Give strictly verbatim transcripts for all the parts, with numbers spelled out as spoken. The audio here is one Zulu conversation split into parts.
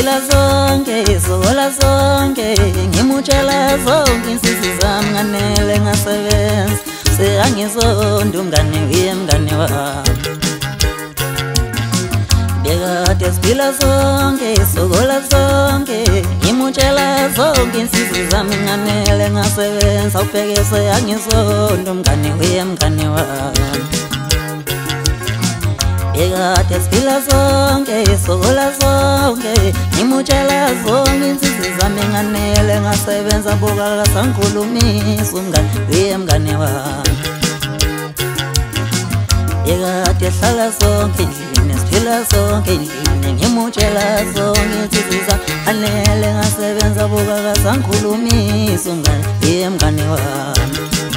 Siphila sonke sola sonke ngimutshela zonke insisi zami nganele ngasebenza seyangizondo umngane uye mngane wami bekade siphila sonke sola sonke ngimutshela zonke insisi zami nganele ngasebenza ubheke seyangizondo umngane uye mngane wami bekade siphila sonke sola sonke ngimutshela zonke insisi zami nganele ngasebenza buka kasangikhulumisa umngane uye mngane wami bekade hlala sonke endlini siphila sonke endlini ngimutshela zonke insisi zami nganele ngasebenza buka kasangikhulumisa umngane uye mngane wami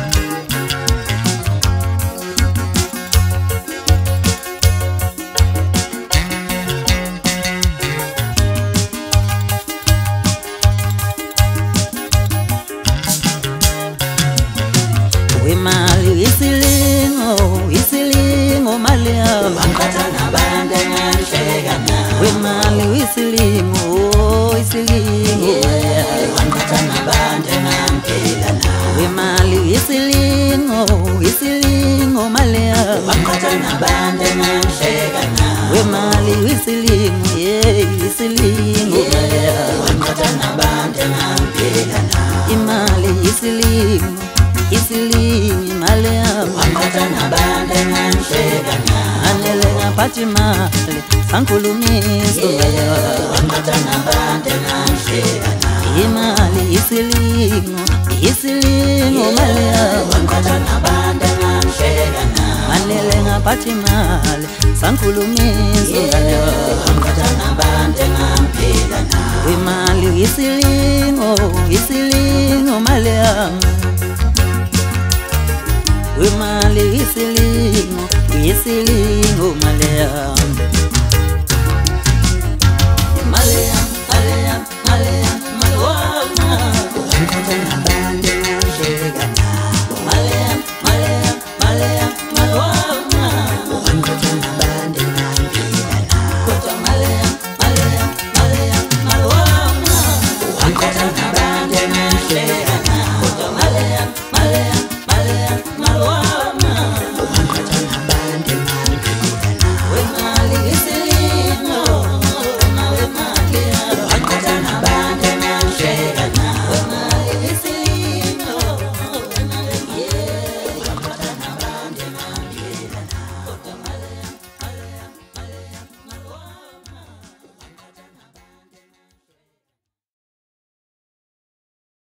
Wemali isilingo isilingo mali yami Wangqatha nabantu engangihleka nabo Wemali isilingo isilingo Wangqatha nabantu engangiphila nabo Wemali isilingo isilingo mali yami Wangqatha nabantu engangihleka nabo Wemali isilingo yeah isilingo Wangqatha nabantu engangiphila nabo Imali isilingo isilingi imali yami Wangqatha nabantu engangihleka nabo nganele ngaphathi imali sangikhulumisa umngane wami Wangqatha nabantu engangihleka nabo imali isilingo isilingo mali yami Wangqatha nabantu engangihleka nabo nganele ngaphathi imali sangikhulumisa umngane wami Wangqatha nabantu engangiphila nabo imali isilingo isilingo mali yami Wemali isilingo isilingo mali yami mali yami mali yami mali yami mali wami Wangqatha nabantu engangihleka nabo mali yami mali yami mali yami mali wami Wangqatha nabantu engangiphila nabo kodwa mali yami mali yami mali yami mali wami Wangqatha nabantu